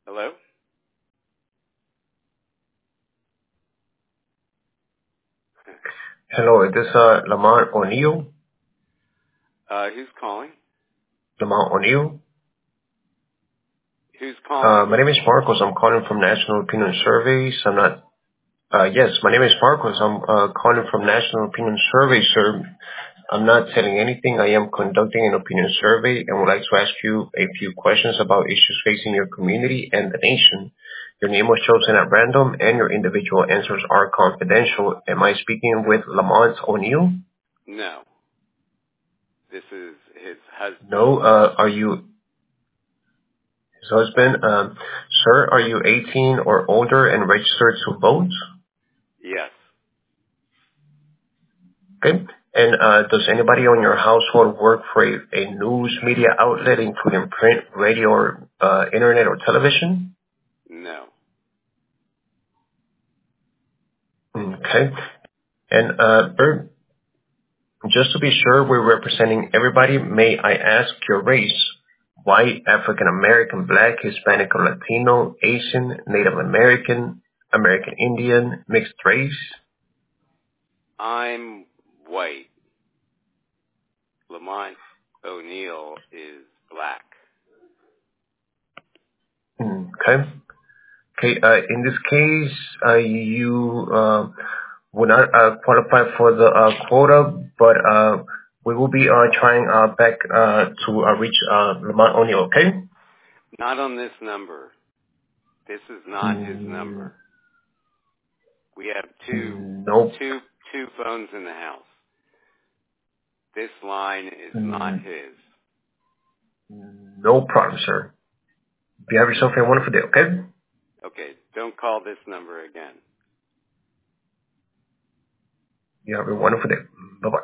Hello? Hello, is this Lamont O'Neill? Who's calling? Lamont O'Neill? Who's calling? My name is Marcos. I'm calling from National Opinion Surveys. Yes, my name is Marcos. I'm calling from National Opinion Surveys, sir. I'm not telling anything. I am conducting an opinion survey and would like to ask you a few questions about issues facing your community and the nation. Your name was chosen at random and your individual answers are confidential. Am I speaking with Lamont O'Neill? No. This is his husband. No. Are you his husband? Sir, are you 18 or older and registered to vote? Yes. Okay. And does anybody on your household work for a news media outlet, including print, radio, or internet or television? No. Okay. And Bert, just to be sure we're representing everybody, may I ask your race? White, African American, Black, Hispanic or Latino, Asian, Native American, American Indian, mixed race? I'm white. Lamont O'Neill is black. Okay. Okay. In this case, you will not qualify for the quota, but we will be trying back to reach Lamont O'Neill. Okay. Not on this number. This is not his number. We have Nope. two phones in the house. This line is not his. No problem, sir. You have yourself a wonderful day. Okay. Okay, don't call this number again. You have a wonderful day. Bye bye.